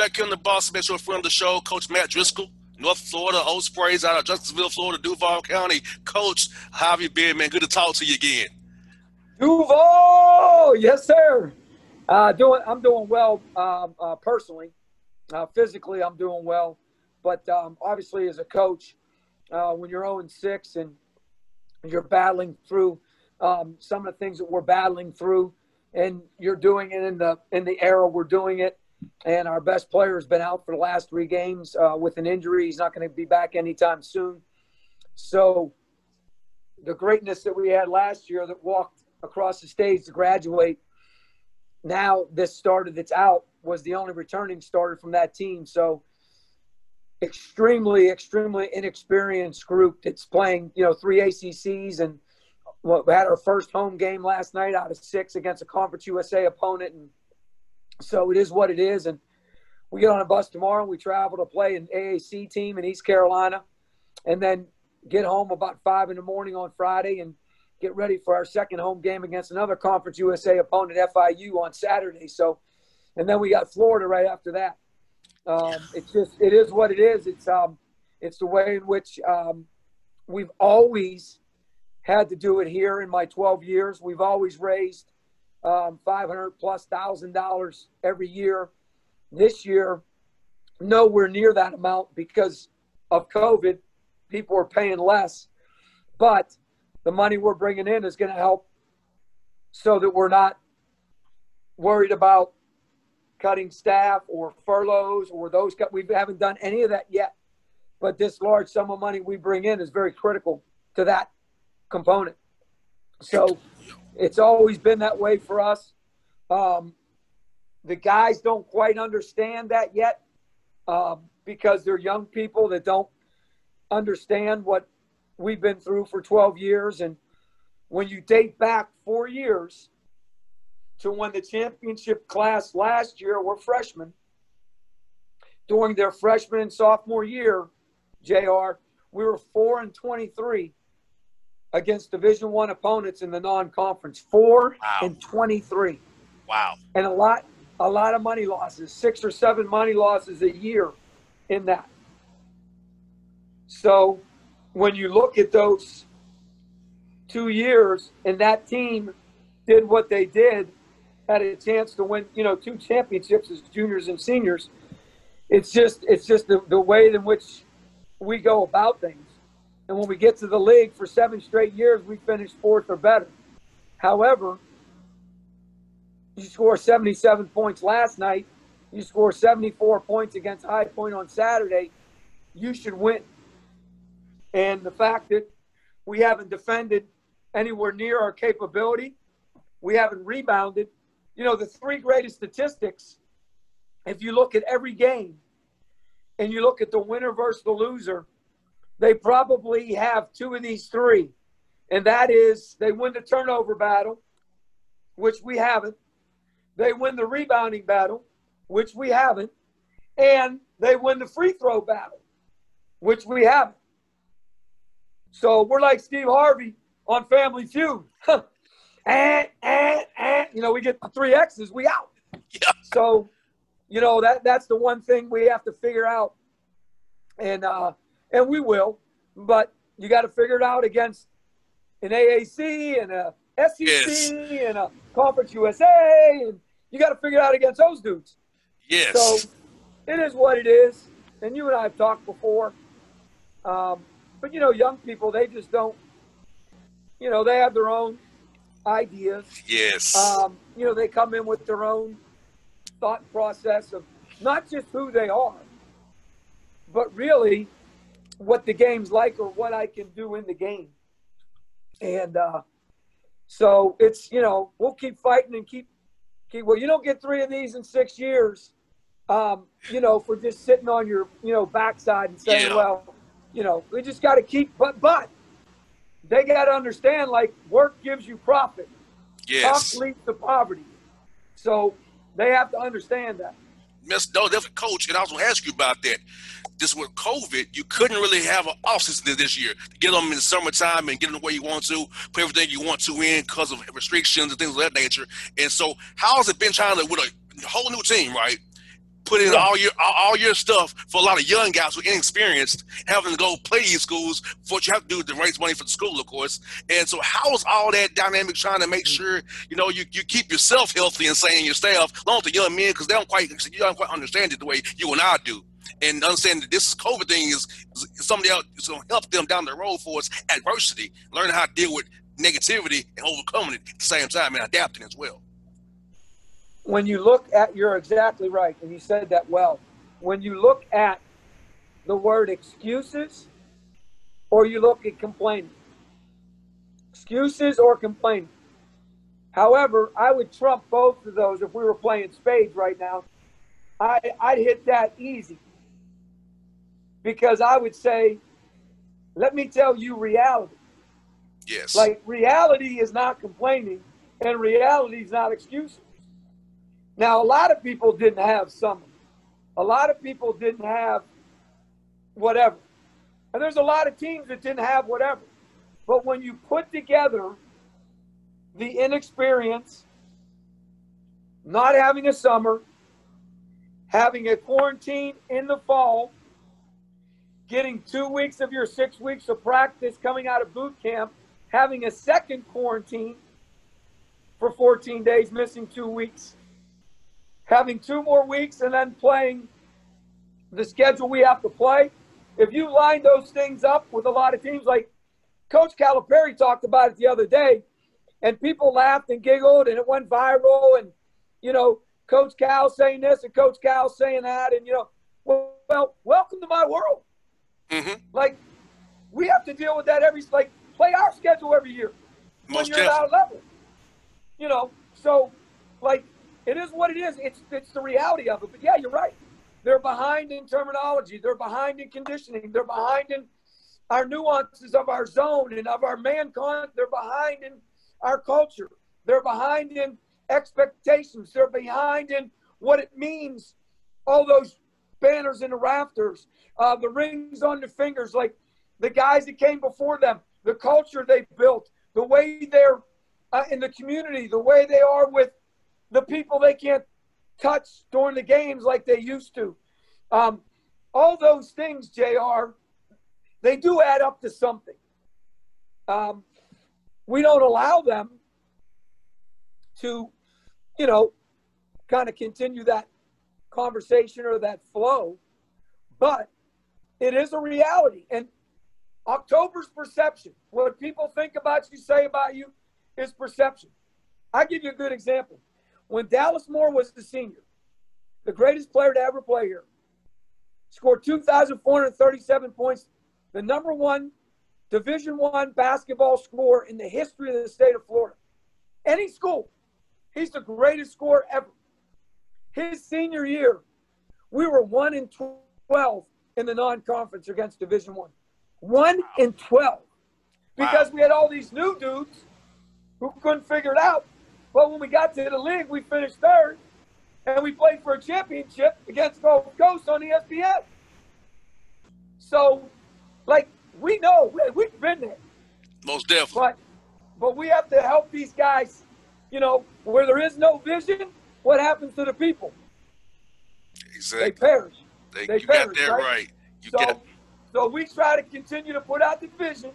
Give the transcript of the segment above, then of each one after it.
back here in the boss, special friend of the show, Coach Matt Driscoll, North Florida, Ospreys out of Justinville, Florida, Duval County. Coach, how have you been, man? Good to talk to you again. Duval, yes, sir. I'm doing well personally. Physically, I'm doing well. But obviously, as a coach, when you're 0-6 and you're battling through some of the things that we're battling through, and you're doing it in the era we're doing it, and our best player has been out for the last 3 games with an injury. He's not going to be back anytime soon. So the greatness that we had last year that walked across the stage to graduate, now this starter that's out was the only returning starter from that team. So extremely, extremely inexperienced group that's playing, 3 ACCs, and we had our first home game last night out of 6 against a Conference USA opponent. And so it is what it is. And we get on a bus tomorrow and we travel to play an AAC team in East Carolina, and then get home about 5 in the morning on Friday and get ready for our second home game against another Conference USA opponent, FIU, on Saturday. So, and then we got Florida right after that. It is what it is. It's the way in which we've always had to do it here in my 12 years. We've always raised $500,000+ every year. This year, nowhere near that amount because of COVID. People are paying less, but the money we're bringing in is going to help so that we're not worried about cutting staff or furloughs or those. We haven't done any of that yet, but this large sum of money we bring in is very critical to that component. So it's always been that way for us. The guys don't quite understand that yet because they're young people that don't understand what we've been through for 12 years. And when you date back 4 years to when the championship class last year were freshmen, during their freshman and sophomore year, JR, we were 4-23 against Division I opponents in the non-conference. 4-23. Wow. And a lot of money losses, 6 or 7 money losses a year in that. So when you look at those 2 years and that team did what they did, had a chance to win, 2 championships as juniors and seniors, it's just the way in which we go about things. And when we get to the league for 7 straight years, we finished 4th or better. However, you score 77 points last night, you score 74 points against High Point on Saturday, you should win. And the fact that we haven't defended anywhere near our capability, we haven't rebounded. The 3 greatest statistics, if you look at every game and you look at the winner versus the loser, they probably have 2 of these 3. And that is, they win the turnover battle, which we haven't. They win the rebounding battle, which we haven't. And they win the free throw battle, which we haven't. So we're like Steve Harvey on Family Feud. We get the 3 X's, we out. Yeah. So, that's the one thing we have to figure out. And we will, but you got to figure it out against an AAC and a SEC and a Conference USA, and you got to figure it out against those dudes. Yes. So it is what it is. And you and I have talked before. But, young people, they just don't, they have their own ideas. Yes. They come in with their own thought process of not just who they are, but really what the game's like or what I can do in the game. And so it's, we'll keep fighting and keep, well, you don't get 3 of these in 6 years, for just sitting on your, backside and saying, we just got to keep, but they got to understand, work gives you profit. Yes. Tough leads to poverty. So they have to understand that. No, definitely, Coach, and I was going to ask you about that. Just with COVID, you couldn't really have an off-season this year to get them in the summertime and get them the way you want to, put everything you want to in because of restrictions and things of that nature. And so how has it been trying to, with a whole new team, right, put in all your stuff for a lot of young guys who are inexperienced, having to go play these schools for what you have to do to raise money for the school, of course. And so how is all that dynamic trying to make sure, you keep yourself healthy and sane, your staff, along with the young men, because you don't quite understand it the way you and I do. And understand that this COVID thing is something else is going to help them down the road for us adversity, learning how to deal with negativity and overcoming it at the same time and adapting as well. When you look at, you're exactly right, and you said that well. When you look at the word excuses, or you look at complaining, excuses or complaining. However, I would trump both of those if we were playing spades right now. I'd hit that easy, because I would say, let me tell you reality. Yes. Like, reality is not complaining, and reality is not excuses. Now, a lot of people didn't have summer. A lot of people didn't have whatever. And there's a lot of teams that didn't have whatever. But when you put together the inexperience, not having a summer, having a quarantine in the fall, getting 2 weeks of your 6 weeks of practice coming out of boot camp, having a second quarantine for 14 days, missing 2 weeks, having 2 more weeks, and then playing the schedule we have to play. If you line those things up with a lot of teams, like Coach Calipari talked about it the other day, and people laughed and giggled, and it went viral, and, Coach Cal saying this and Coach Cal saying that, and, well, welcome to my world. Mm-hmm. Like, we have to deal with that play our schedule every year when you're at our level. So, it is what it is. It's the reality of it. But, yeah, you're right. They're behind in terminology. They're behind in conditioning. They're behind in our nuances of our zone and of our man con. They're behind in our culture. They're behind in expectations. They're behind in what it means, all those banners in the rafters, the rings on the fingers, like the guys that came before them, the culture they built, the way they're in the community, the way they are with the people they can't touch during the games like they used to. All those things, JR, they do add up to something. We don't allow them to, kind of continue that conversation or that flow, but it is a reality. And October's perception, what people think about you, say about you, is perception. I'll give you a good example. When Dallas Moore was the senior, the greatest player to ever play here, scored 2,437 points, the number one Division I basketball scorer in the history of the state of Florida. Any school, he's the greatest scorer ever. His senior year, we were 1-12 in the non-conference against Division I. 1-12. Because we had all these new dudes who couldn't figure it out. But when we got to the league, we finished third, and we played for a championship against Gulf Coast on ESPN. So, we know, we've been there. Most definitely. But we have to help these guys, where there is no vision, what happens to the people? Exactly. They perish. You perish, got that right. So we try to continue to put out the vision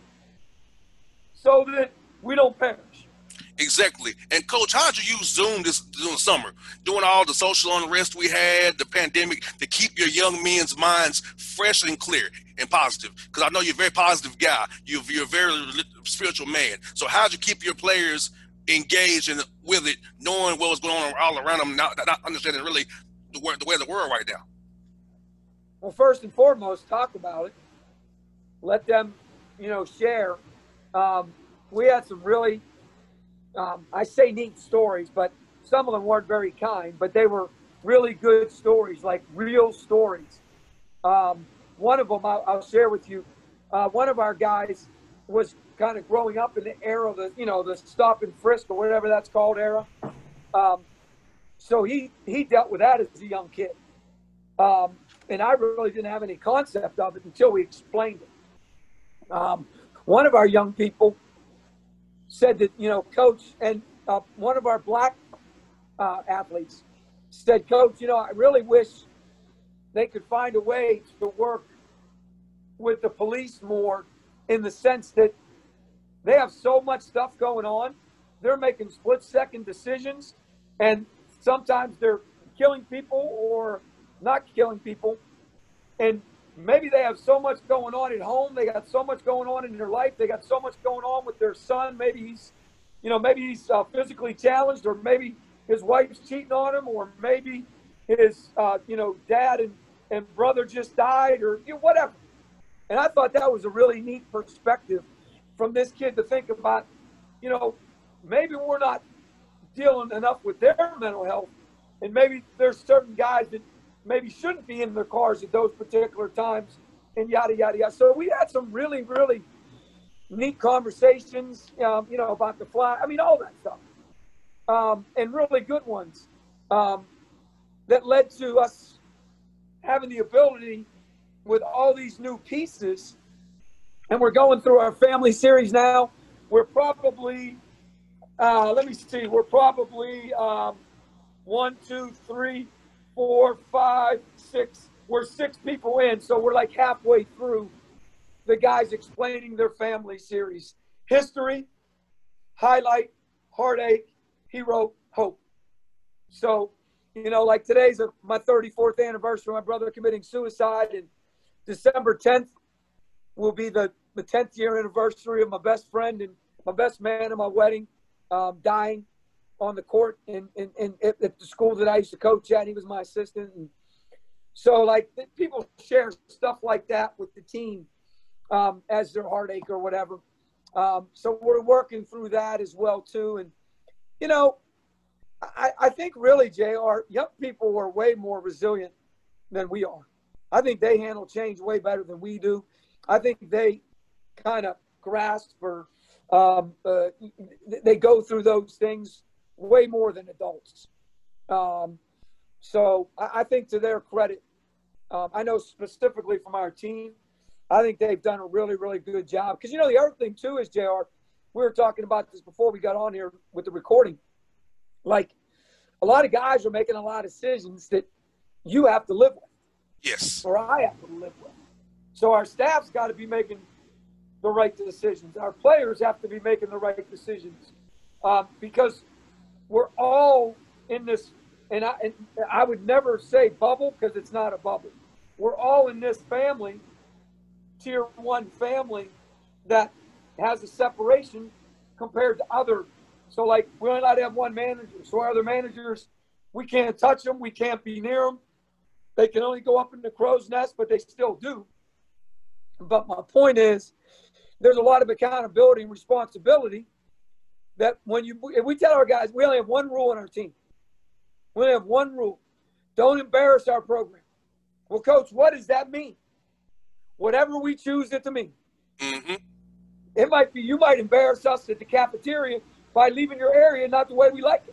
so that we don't perish. Exactly. And, Coach, how'd you use Zoom during the summer? Doing all the social unrest we had, the pandemic, to keep your young men's minds fresh and clear and positive? Because I know you're a very positive guy. You're a very spiritual man. So how'd you keep your players engaged and with it, knowing what was going on all around them, not understanding really the way of the world right now? Well, first and foremost, talk about it. Let them, share. We had some really, I say neat stories, but some of them weren't very kind, but they were really good stories, like real stories. One of them I'll share with you. One of our guys was kind of growing up in the era of the stop and frisk or whatever that's called era. So he dealt with that as a young kid. And I really didn't have any concept of it until we explained it. One of our young people said that, Coach, and one of our black athletes said, Coach, I really wish they could find a way to work with the police more, in the sense that they have so much stuff going on. They're making split-second decisions, and sometimes they're killing people or not killing people. And maybe they have so much going on at home. They got so much going on in their life. They got so much going on with their son. Maybe he's physically challenged, or maybe his wife's cheating on him, or maybe his, dad and brother just died, or whatever. And I thought that was a really neat perspective from this kid to think about, maybe we're not dealing enough with their mental health, and maybe there's certain guys that maybe shouldn't be in their cars at those particular times, and yada, yada, yada. So we had some really, really neat conversations, about the fly. I mean, all that stuff. And really good ones that led to us having the ability, with all these new pieces, and we're going through our family series now. We're probably, we're probably 1, 2, 3, 4, 5, 6. We're 6 people in, so we're like halfway through the guys explaining their family series. History, highlight, heartache, hero, hope. So, like today's my 34th anniversary of my brother committing suicide, and December 10th will be the 10th year anniversary of my best friend and my best man at my wedding dying on the court at the school that I used to coach at. He was my assistant. And so, like, people share stuff like that with the team as their heartache or whatever. So we're working through that as well, too. And, I think really, JR, young people are way more resilient than we are. I think they handle change way better than we do. I think they kind of grasp or they go through those things way more than adults. So I think, to their credit, I know specifically from our team, I think they've done a really, really good job. Because, the other thing, too, is, JR, we were talking about this before we got on here with the recording. Like, a lot of guys are making a lot of decisions that you have to live with. Yes. Or I have to live with. So our staff's got to be making the right decisions. Our players have to be making the right decisions, because we're all in this, and I would never say bubble, because it's not a bubble. We're all in this family, tier 1 family, that has a separation compared to other. So, like, we're not allowed to have one manager. So our other managers, we can't touch them. We can't be near them. They can only go up in the crow's nest, but they still do. But my point is, there's a lot of accountability and responsibility that if we tell our guys, we only have one rule on our team. We only have one rule. Don't embarrass our program. Well, Coach, what does that mean? Whatever we choose it to mean. Mm-hmm. It might be, you might embarrass us at the cafeteria by leaving your area not the way we like it.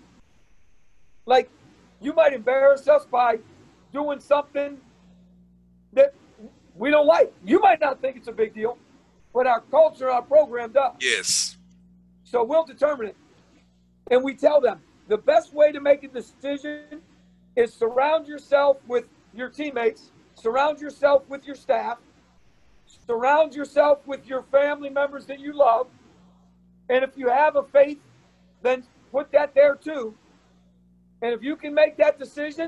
Like, you might embarrass us by doing something that we don't like. You might not think it's a big deal, but our culture, our program does. Yes. So we'll determine it. And we tell them the best way to make a decision is surround yourself with your teammates, surround yourself with your staff, surround yourself with your family members that you love. And if you have a faith, then put that there too. And if you can make that decision,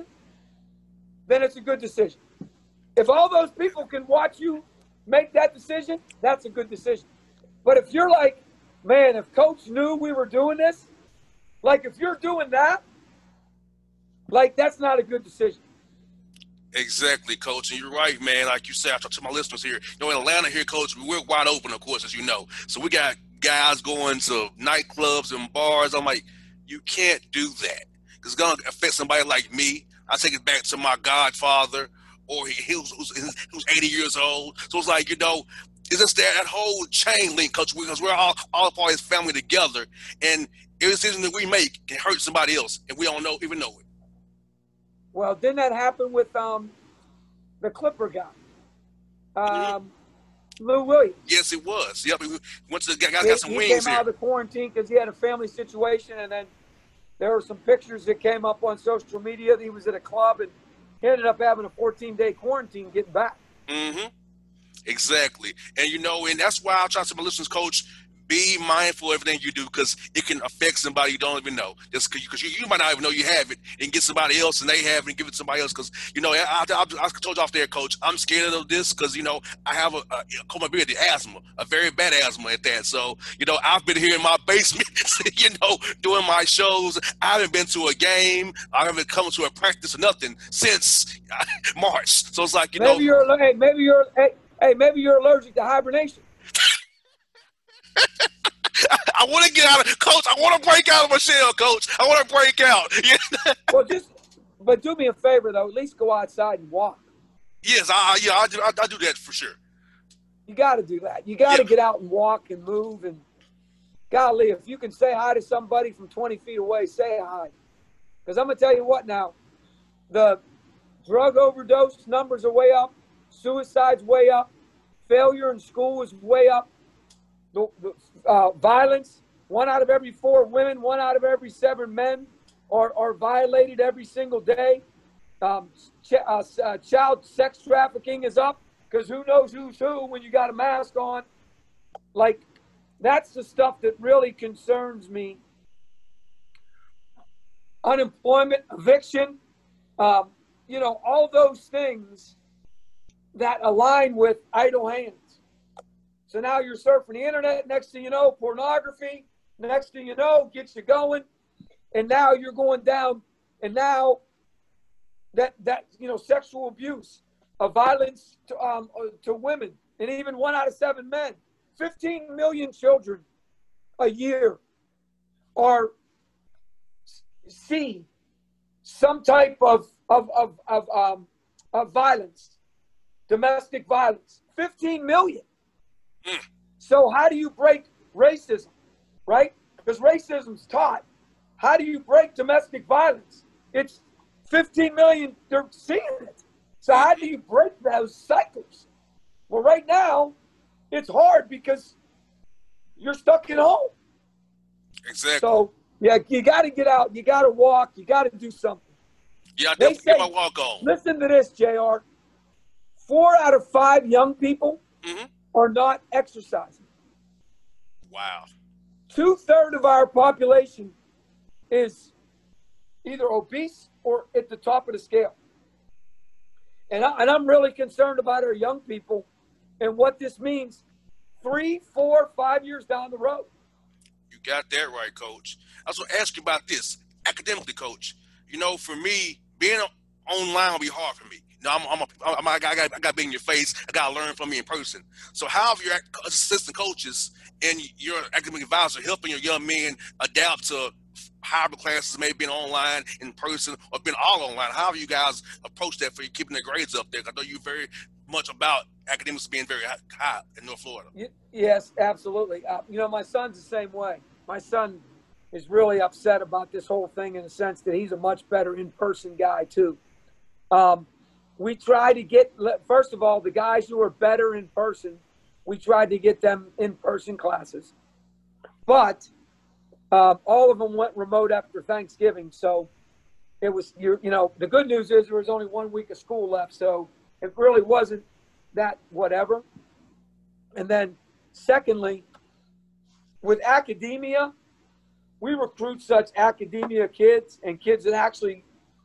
then it's a good decision. If all those people can watch you make that decision, that's a good decision. But if you're like, man, if Coach knew we were doing this, like, if you're doing that, like, that's not a good decision. Exactly, Coach. And you're right, man. Like you said, I talk to my listeners here. In Atlanta here, Coach, we're wide open, of course, as you know. So we got guys going to nightclubs and bars. I'm like, you can't do that. It's going to affect somebody like me. I take it back to my godfather, or who's 80 years old. So it's like, it's just that whole chain link, Coach, because we're all part of his family together. And every decision that we make can hurt somebody else, and we don't even know it. Well, didn't that happen with the Clipper guy? Lou Williams. Yes, it was. Yep, we went to the guy got some wings here. He came out of the quarantine because he had a family situation, and then there were some pictures that came up on social media. He was at a club, and He ended up having a 14-day quarantine getting back. Mm-hmm. Exactly. And, and that's why I try to tell my listeners, Coach, be mindful of everything you do, because it can affect somebody you don't even know. Just because you might not even know you have it, and get somebody else and they have it and give it to somebody else. Because, I told you off there, Coach, I'm scared of this because, I have a comorbidity, asthma, a very bad asthma at that. So, I've been here in my basement, doing my shows. I haven't been to a game. I haven't come to a practice or nothing since March. So it's like, maybe you're allergic to hibernation. I want to get out of, Coach. I want to break out of my shell, Coach. I want to break out. Well, but do me a favor though. At least go outside and walk. Yes, I do that for sure. You got to do that. You got to get out and walk and move. And golly, if you can say hi to somebody from 20 feet away, say hi. Because I'm gonna tell you what now, the drug overdose numbers are way up, suicide's way up, failure in school is way up. The violence, 1 out of every 4 women, 1 out of every 7 men are violated every single day. Child sex trafficking is up because who knows who's who when you got a mask on. Like, that's the stuff that really concerns me. Unemployment, eviction, all those things that align with idle hands. So now you're surfing the internet. Next thing you know, pornography. Next thing you know, gets you going. And now you're going down. And now that sexual abuse, violence to women, and even 1 out of 7 men. 15 million children a year see some type of violence, domestic violence. 15 million. So how do you break racism, right? Because racism's taught. How do you break domestic violence? It's 15 million, they're seeing it. So how do you break those cycles? Well, right now, it's hard because you're stuck at home. Exactly. So, yeah, you got to get out. You got to walk. You got to do something. Yeah, I definitely get my walk on. Listen to this, JR. 4 out of 5 young people are not exercising. Wow. 2/3 of our population is either obese or at the top of the scale. And I'm really concerned about our young people and what this means 3, 4, 5 years down the road. You got that right, Coach. I was going to ask you about this academically, Coach. For me, being online will be hard for me. I got to be in your face. I got to learn from you in person. So how have your assistant coaches and your academic advisor helping your young men adapt to hybrid classes, maybe being online, in person, or being all online? How have you guys approached that for you keeping their grades up there? I know you're very much about academics being very high in North Florida. Yes, absolutely. My son's the same way. My son is really upset about this whole thing in the sense that he's a much better in-person guy too. We try to get, first of all, the guys who are better in person, we tried to get them in-person classes. But all of them went remote after Thanksgiving. So it was, the good news is there was only 1 week of school left. So it really wasn't that whatever. And then secondly, with academia, we recruit such academia kids and kids that actually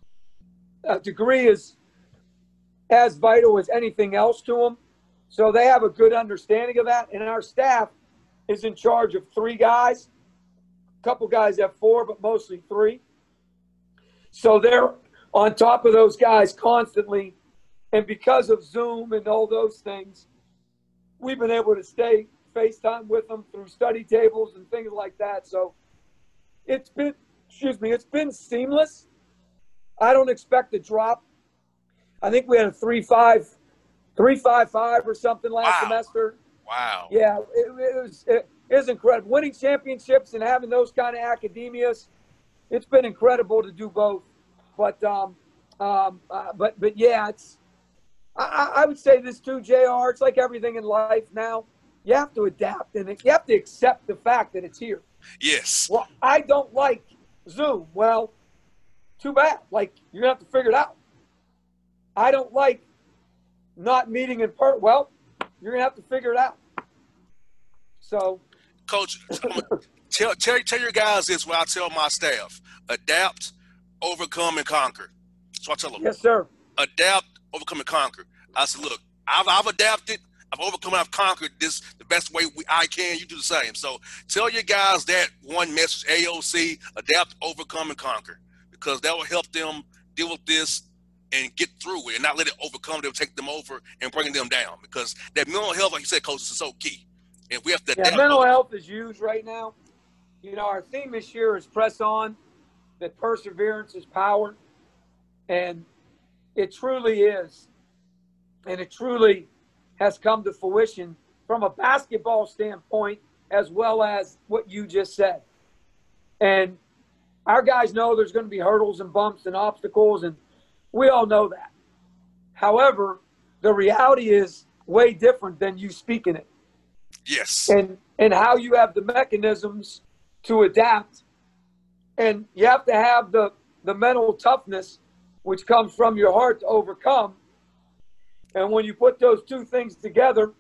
a degree is as vital as anything else to them. So they have a good understanding of that. And our staff is in charge of 3 guys. A couple guys have 4, but mostly 3. So they're on top of those guys constantly. And because of Zoom and all those things, we've been able to stay FaceTime with them through study tables and things like that. So it's been seamless. I don't expect a drop. I think we had a 3.55 or something last semester. Wow. Yeah, it was incredible. Winning championships and having those kind of academias, it's been incredible to do both. But yeah, it's. I would say this too, JR. It's like everything in life now. You have to adapt and you have to accept the fact that it's here. Yes. Well, I don't like Zoom. Well, too bad. Like, you're going to have to figure it out. I don't like not meeting in person. Well, you're going to have to figure it out. So, Coach, tell your guys this what I tell my staff. Adapt, overcome, and conquer. So I tell them. Yes, sir. Adapt, overcome, and conquer. I said, look, I've adapted, I've overcome, I've conquered this the best way I can. You do the same. So tell your guys that one message, AOC, adapt, overcome, and conquer, because that will help them deal with this and get through it and not let it overcome them, take them over, and bring them down. Because that mental health, like you said, Coach, is so key. And we have to adapt. Mental health is huge right now. You know, our theme this year is press on, that perseverance is power. And it truly is. And it truly has come to fruition from a basketball standpoint, as well as what you just said. And our guys know there's going to be hurdles and bumps and obstacles, and we all know that. However, the reality is way different than you speaking it. Yes. And how you have the mechanisms to adapt. And you have to have the mental toughness, which comes from your heart, to overcome. And when you put those two things together,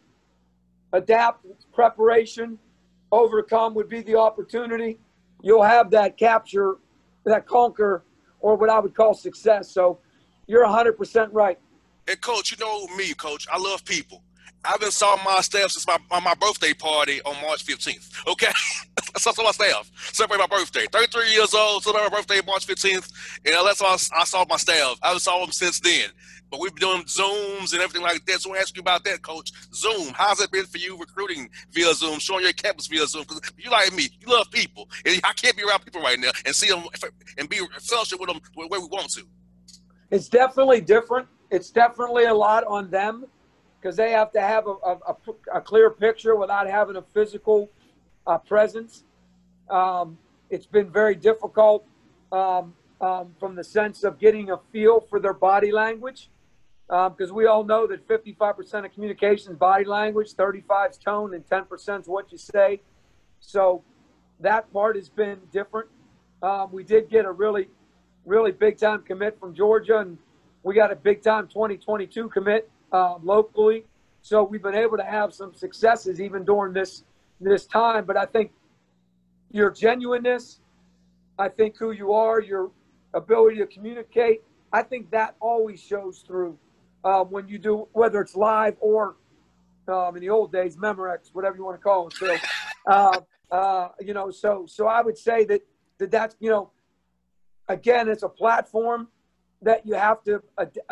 adapt, preparation, overcome would be the opportunity. You'll have that capture, that conquer, or what I would call success. So you're 100% right. And Coach, you know me, Coach, I love people. I've been saw my staff since my birthday party on March 15th. Okay, I saw my staff celebrate my birthday. 33 years old, celebrate my birthday March 15th, and that's all I saw my staff. I haven't saw them since then. But we've been doing Zooms and everything like that. So I want to ask you about that, Coach. Zoom, how's it been for you recruiting via Zoom, showing your campus via Zoom? Because you like me, you love people, and I can't be around people right now and see them and be fellowship with them the way we want to. It's definitely different. It's definitely a lot on them, because they have to have a clear picture without having a physical presence. It's been very difficult from the sense of getting a feel for their body language, because we all know that 55% of communication is body language, 35% is tone, and 10% is what you say. So that part has been different. We did get a really big-time commit from Georgia, and we got a big-time 2022 commit locally. So we've been able to have some successes even during this time. But I think your genuineness, I think who you are, your ability to communicate, I think that always shows through when you do, whether it's live or in the old days, Memorex, whatever you want to call it. So, so I would say that's, again, it's a platform that you have to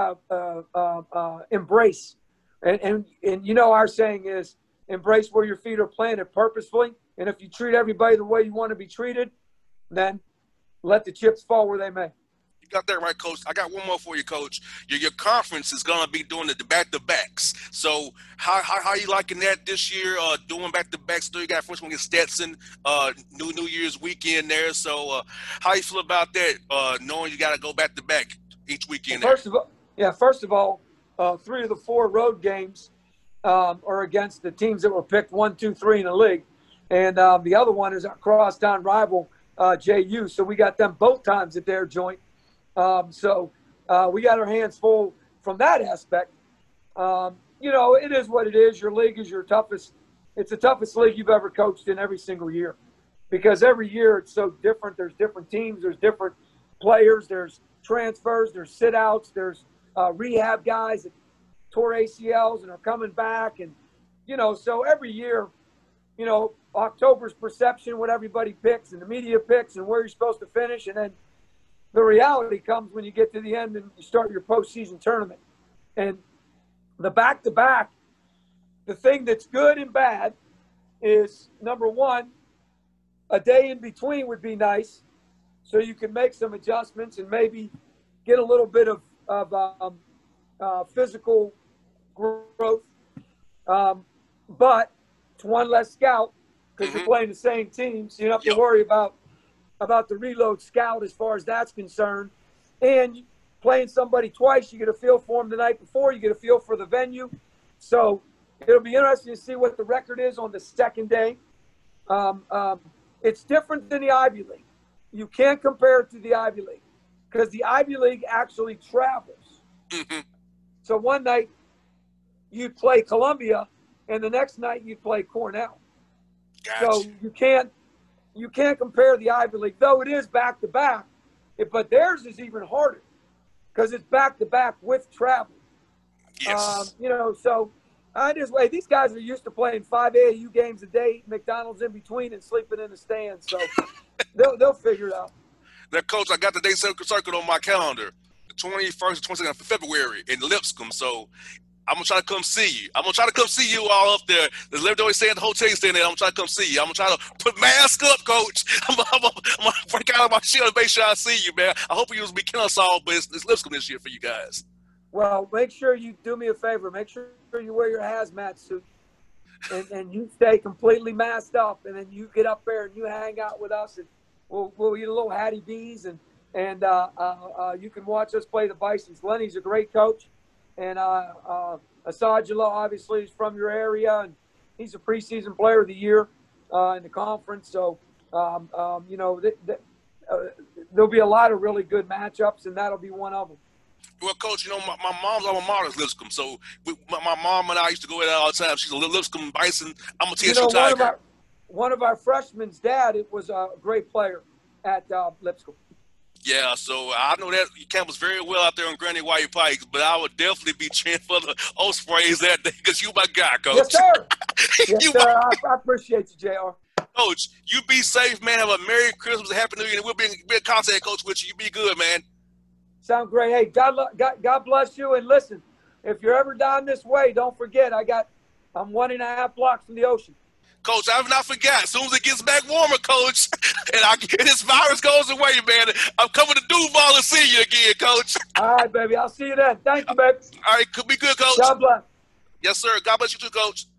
embrace. And our saying is embrace where your feet are planted purposefully. And if you treat everybody the way you want to be treated, then let the chips fall where they may. You got that right, Coach. I got one more for you, Coach. Your conference is going to be doing the back-to-backs. So how are you liking that this year, doing back-to-backs? Still, you got first one against Stetson, New Year's weekend there. So how you feel about that, knowing you got to go back-to-back each weekend? First of all, 3 of the 4 road games are against the teams that were picked 1, 2, 3 in the league. And the other one is our crosstown rival, JU. So we got them both times at their joint. So we got our hands full from that aspect. It is what it is. Your league is it's the toughest league you've ever coached in every single year, because every year it's so different. There's different teams, there's different players, there's transfers, there's sit-outs, there's rehab guys that tore ACLs and are coming back. And, so every year, October's perception, what everybody picks and the media picks and where you're supposed to finish. And then the reality comes when you get to the end and you start your postseason tournament. And the back-to-back, the thing that's good and bad is, number one, a day in between would be nice, so you can make some adjustments and maybe get a little bit of physical growth. But it's one less scout, because you're playing the same team, so you don't have to worry about the reload scout as far as that's concerned. And playing somebody twice, you get a feel for them the night before, you get a feel for the venue. So it'll be interesting to see what the record is on the second day. It's different than the Ivy League. You can't compare it to the Ivy League, because the Ivy League actually travels. So one night you'd play Columbia, and the next night you'd play Cornell. Gotcha. So you can't compare the Ivy League, though it is back to back. But theirs is even harder because it's back to back with travel. Yes. So these guys are used to playing 5 AAU games a day, McDonald's in between, and sleeping in the stands. So they'll figure it out. Now, Coach, I got the date circled on my calendar, the 21st and 22nd of February in Lipscomb. So I'm going to try to come see you. I'm going to try to come see you all up there. There's literally staying at the hotel staying there. I'm going to try to come see you. I'm going to try to put mask up, Coach. I'm going to break out of my shield and make sure I see you, man. I hope you will be Kennesaw, but it's Lipscomb this year for you guys. Well, make sure you do me a favor. Make sure you wear your hazmat suit and you stay completely masked up. And then you get up there and you hang out with us, and we'll eat a little Hattie B's, and you can watch us play the Bisons. Lenny's a great coach. And Asajala, obviously, is from your area, and he's a preseason player of the year in the conference. So, there'll be a lot of really good matchups, and that'll be one of them. Well, Coach, my mom's alma mater is Lipscomb, so my mom and I used to go there all the time. She's a Lipscomb Bison. I'm a TSU Tiger. One of our freshmen's dad, it was a great player at Lipscomb. Yeah, so I know that campus very well out there on Granny White Pikes, but I would definitely be cheering for the Ospreys that day because you my guy, Coach. Yes, sir. Yes, sir. I appreciate you, JR. Coach, you be safe, man. Have a Merry Christmas, a Happy New Year, and we'll be in contact, Coach, with you. You be good, man. Sound great. Hey, God bless you. And listen, if you're ever down this way, don't forget, I'm 1.5 blocks from the ocean. Coach, I have not forgot. As soon as it gets back warmer, Coach, and this virus goes away, man, I'm coming to Duval to see you again, Coach. All right, baby. I'll see you then. Thank you, baby. All right. Be good, Coach. God bless. Yes, sir. God bless you too, Coach.